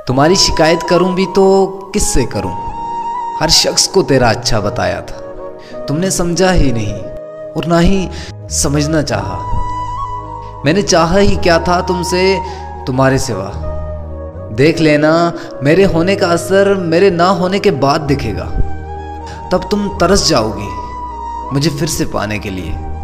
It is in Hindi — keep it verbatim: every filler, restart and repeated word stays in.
तुम्हारी शिकायत करूं भी तो किससे करूं? हर शख्स को तेरा अच्छा बताया था, तुमने समझा ही नहीं और ना ही समझना चाहा। मैंने चाहा ही क्या था तुमसे तुम्हारे सिवा? देख लेना, मेरे होने का असर मेरे ना होने के बाद दिखेगा। तब तुम तरस जाओगी मुझे फिर से पाने के लिए।